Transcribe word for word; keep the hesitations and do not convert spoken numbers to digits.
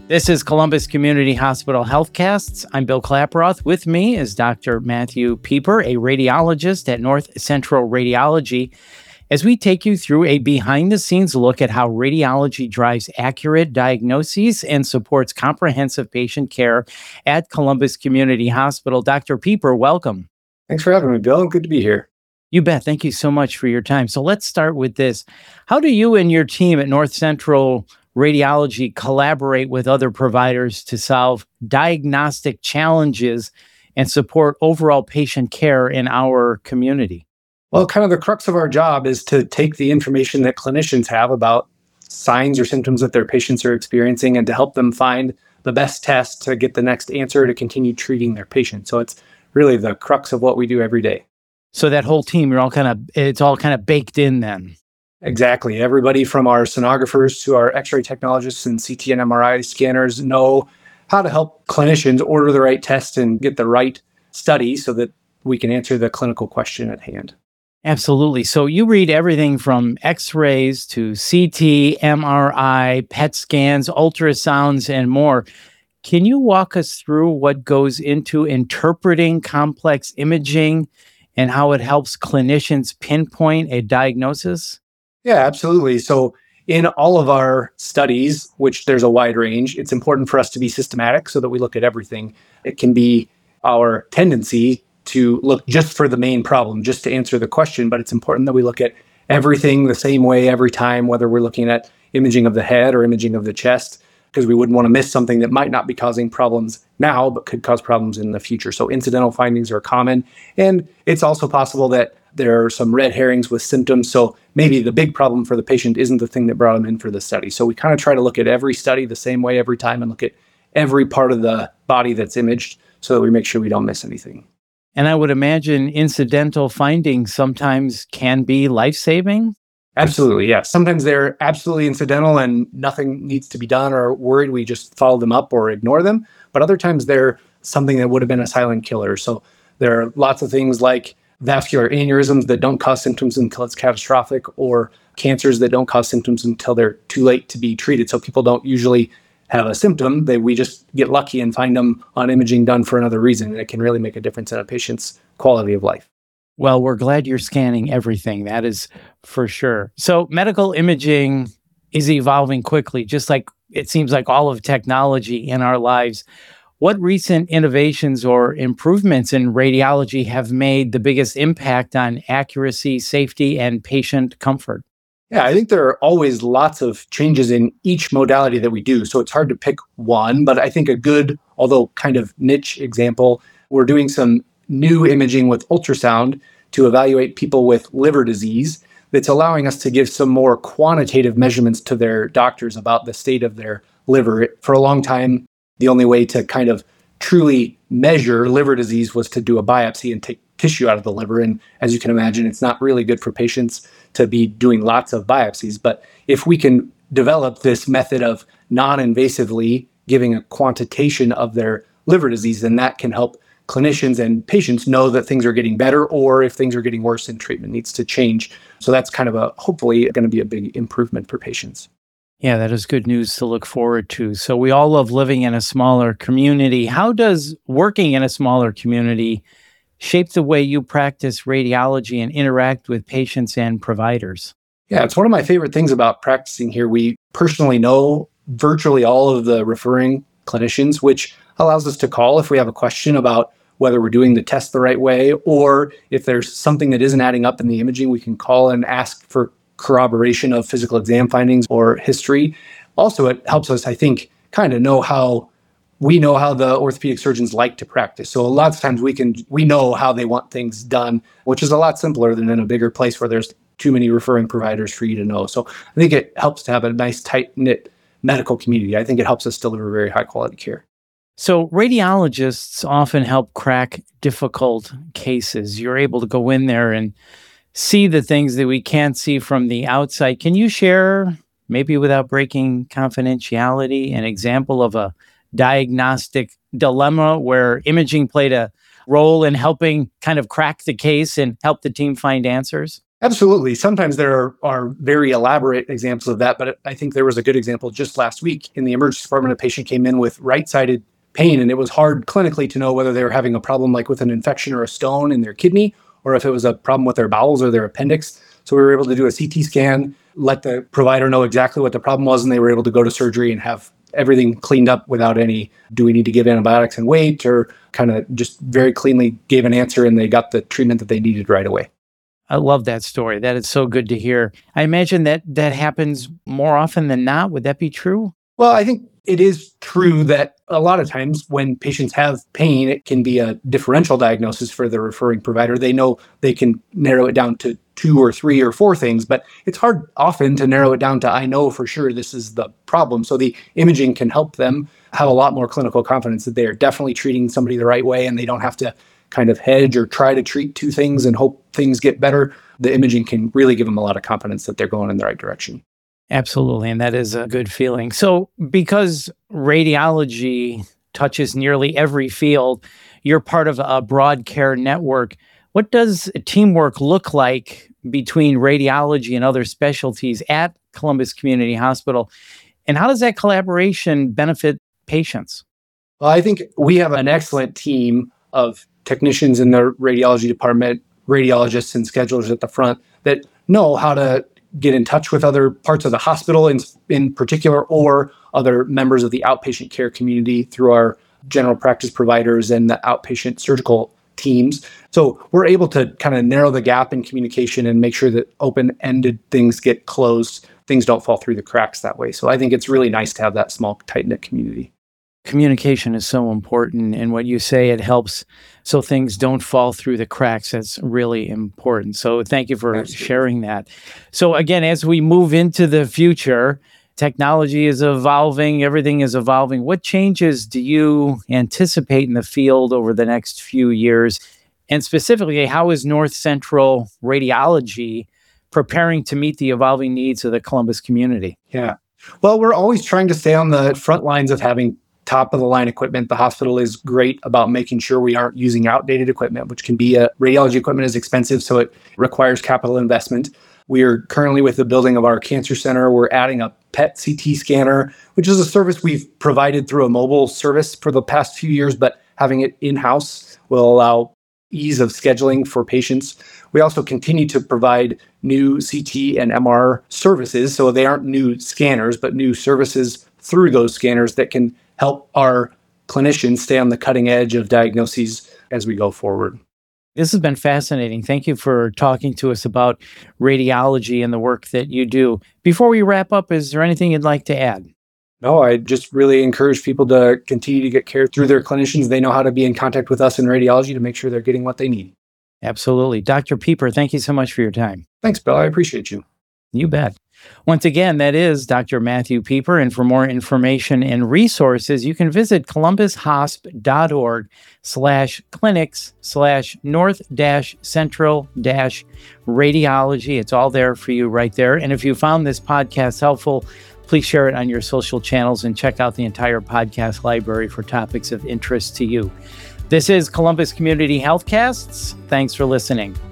This is Columbus Community Hospital HealthCasts. I'm Bill Klaproth. With me is Doctor Matthew Pieper, a radiologist at North Central Radiology, as we take you through a behind-the-scenes look at how radiology drives accurate diagnoses and supports comprehensive patient care at Columbus Community Hospital. Doctor Pieper, welcome. Thanks for having me, Bill. Good to be here. You bet. Thank you so much for your time. So let's start with this. How do you and your team at North Central Radiology collaborate with other providers to solve diagnostic challenges and support overall patient care in our community? Well, kind of the crux of our job is to take the information that clinicians have about signs or symptoms that their patients are experiencing and to help them find the best test to get the next answer to continue treating their patient. So it's really the crux of what we do every day. So that whole team, you're all kind of, it's all kind of baked in then. Exactly. Everybody from our sonographers to our X-ray technologists and C T and M R I scanners know how to help clinicians order the right test and get the right study so that we can answer the clinical question at hand. Absolutely. So you read everything from X-rays to C T, M R I, P E T scans, ultrasounds, and more. Can you walk us through what goes into interpreting complex imaging and how it helps clinicians pinpoint a diagnosis? Yeah, absolutely. So in all of our studies, which there's a wide range, it's important for us to be systematic so that we look at everything. It can be our tendency to look just for the main problem, just to answer the question, but it's important that we look at everything the same way every time, whether we're looking at imaging of the head or imaging of the chest, because we wouldn't want to miss something that might not be causing problems now, but could cause problems in the future. So incidental findings are common. And it's also possible that there are some red herrings with symptoms. So maybe the big problem for the patient isn't the thing that brought them in for the study. So we kind of try to look at every study the same way every time and look at every part of the body that's imaged so that we make sure we don't miss anything. And I would imagine incidental findings sometimes can be life-saving? Absolutely, yes. Sometimes they're absolutely incidental and nothing needs to be done or worried. We just follow them up or ignore them. But other times they're something that would have been a silent killer. So there are lots of things like vascular aneurysms that don't cause symptoms until it's catastrophic, or cancers that don't cause symptoms until they're too late to be treated. So people don't usually have a symptom. They, we just get lucky and find them on imaging done for another reason. And it can really make a difference in a patient's quality of life. Well, we're glad you're scanning everything. That is for sure. So medical imaging is evolving quickly, just like it seems like all of technology in our lives. What recent innovations or improvements in radiology have made the biggest impact on accuracy, safety, and patient comfort? Yeah, I think there are always lots of changes in each modality that we do. So it's hard to pick one, but I think a good, although kind of niche example, we're doing some new imaging with ultrasound to evaluate people with liver disease that's allowing us to give some more quantitative measurements to their doctors about the state of their liver. For a long time, the only way to kind of truly measure liver disease was to do a biopsy and take tissue out of the liver. And as you can imagine, it's not really good for patients to be doing lots of biopsies. But if we can develop this method of non-invasively giving a quantitation of their liver disease, then that can help clinicians and patients know that things are getting better, or if things are getting worse and treatment needs to change. So that's kind of a, hopefully going to be a big improvement for patients. Yeah, that is good news to look forward to. So we all love living in a smaller community. How does working in a smaller community shape the way you practice radiology and interact with patients and providers? Yeah, it's one of my favorite things about practicing here. We personally know virtually all of the referring clinicians, which allows us to call if we have a question about whether we're doing the test the right way, or if there's something that isn't adding up in the imaging, we can call and ask for corroboration of physical exam findings or history. Also, it helps us, I think, kind of know how we know how the orthopedic surgeons like to practice. So a lot of times we can we know how they want things done, which is a lot simpler than in a bigger place where there's too many referring providers for you to know. So I think it helps to have a nice, tight-knit medical community. I think it helps us deliver very high-quality care. So radiologists often help crack difficult cases. You're able to go in there and see the things that we can't see from the outside. Can you share, maybe without breaking confidentiality, an example of a diagnostic dilemma where imaging played a role in helping kind of crack the case and help the team find answers? Absolutely. Sometimes there are, are very elaborate examples of that, but I think there was a good example just last week in the emergency department. A patient came in with right-sided pain, and it was hard clinically to know whether they were having a problem like with an infection or a stone in their kidney, or if it was a problem with their bowels or their appendix. So we were able to do a C T scan, let the provider know exactly what the problem was, and they were able to go to surgery and have everything cleaned up without any, do we need to give antibiotics and wait, or kind of just very cleanly gave an answer, and they got the treatment that they needed right away. I love that story. That is so good to hear. I imagine that that happens more often than not. Would that be true? Well, I think it is true that a lot of times when patients have pain, it can be a differential diagnosis for the referring provider. They know they can narrow it down to two or three or four things, but it's hard often to narrow it down to, I know for sure this is the problem. So the imaging can help them have a lot more clinical confidence that they are definitely treating somebody the right way, and they don't have to kind of hedge or try to treat two things and hope things get better. The imaging can really give them a lot of confidence that they're going in the right direction. Absolutely. And that is a good feeling. So because radiology touches nearly every field, you're part of a broad care network. What does teamwork look like between radiology and other specialties at Columbus Community Hospital? And how does that collaboration benefit patients? Well, I think we have an excellent team of technicians in the radiology department, radiologists and schedulers at the front that know how to get in touch with other parts of the hospital in, in particular, or other members of the outpatient care community through our general practice providers and the outpatient surgical teams. So we're able to kind of narrow the gap in communication and make sure that open-ended things get closed. Things don't fall through the cracks that way. So I think it's really nice to have that small, tight-knit community. Communication is so important, and what you say, it helps so things don't fall through the cracks. That's really important. So thank you for Absolutely. sharing that. So again, as we move into the future, technology is evolving, everything is evolving. What changes do you anticipate in the field over the next few years? And specifically, how is North Central Radiology preparing to meet the evolving needs of the Columbus community? Yeah. Well, we're always trying to stay on the front lines of having top of the line equipment. The hospital is great about making sure we aren't using outdated equipment, which can be a radiology equipment is expensive, so it requires capital investment. We are currently with the building of our cancer center. We're adding a P E T C T scanner, which is a service we've provided through a mobile service for the past few years, but having it in-house will allow ease of scheduling for patients. We also continue to provide new C T and M R services. So they aren't new scanners, but new services through those scanners that can help our clinicians stay on the cutting edge of diagnoses as we go forward. This has been fascinating. Thank you for talking to us about radiology and the work that you do. Before we wrap up, is there anything you'd like to add? No, I just really encourage people to continue to get care through their clinicians. They know how to be in contact with us in radiology to make sure they're getting what they need. Absolutely. Doctor Pieper, thank you so much for your time. Thanks, Bill. I appreciate you. You bet. Once again, that is Doctor Matthew Pieper. And for more information and resources, you can visit columbus hosp.org slash clinics slash north dash central dash radiology. It's all there for you right there. And if you found this podcast helpful, please share it on your social channels and check out the entire podcast library for topics of interest to you. This is Columbus Community Healthcasts. Thanks for listening.